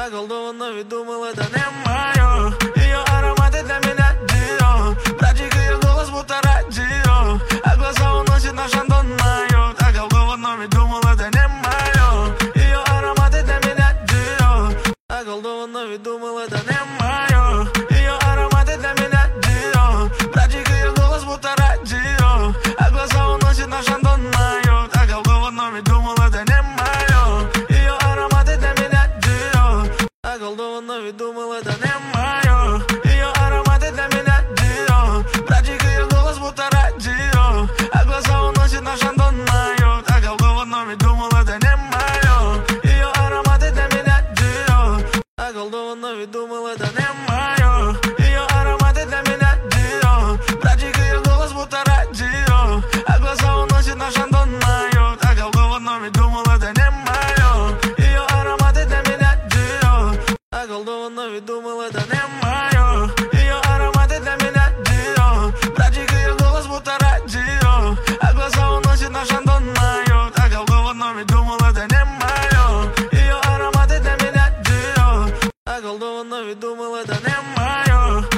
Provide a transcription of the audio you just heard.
Околдована, ведь думал, это не мое. Ее ароматы для меня Дио. Братик, ее голос будто радио, а глаза уносит на Шандон майот. Околдована, ведь думал, это не мое. Ее ароматы для меня Дио. Околдована, ведь думал, это не мое. Ее ароматы для меня Дио. Братик, ее голос будто радио, а глаза уносит на Шандон майот. Околдована, ведь думал, это не мое. Ее ароматы для меня Дио. Околдована, ведь думал, это не мое. Ее ароматы для меня Дио. Братик, ее голос будто радио, а глаза уносит на Шандон майот. Околдована, ведь думал, это не мое. Ее ароматы для меня Дио. Околдована, ведь думал, это не мое. Ее ароматы для меня Дио. Братик, ее голос будто радио, а глаза уносит на Шандон майот. Околдована, ведь думал, это не мое. Ее ароматы для меня Дио. Околдована, ведь думал, это не мое. Ее ароматы для меня Дио. Братик, ее голос будто радио, а глаза уносит на Шандон майот. Околдована, ведь думал, это не мое. Ее ароматы для меня Дио. Околдована, ведь думал, это не мое.